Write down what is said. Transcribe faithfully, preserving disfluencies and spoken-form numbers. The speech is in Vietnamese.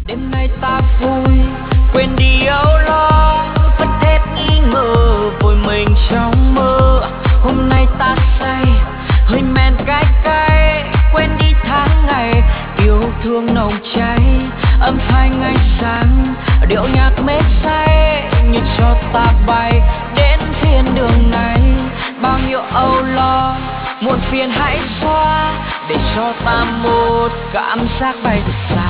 Đêm nay ta vui quên đi âu lo, vứt hết nghi ngờ vùi mình trong mơ. Hôm nay ta say hơi men cay cay, quên đi tháng ngày yêu thương nồng cháy. Âm thanh ánh sáng điệu nhạc mê say như cho ta bay đến thiên đường này. Bao nhiêu âu lo muộn phiền hãy xóa để cho ta một cảm giác bay thật xa.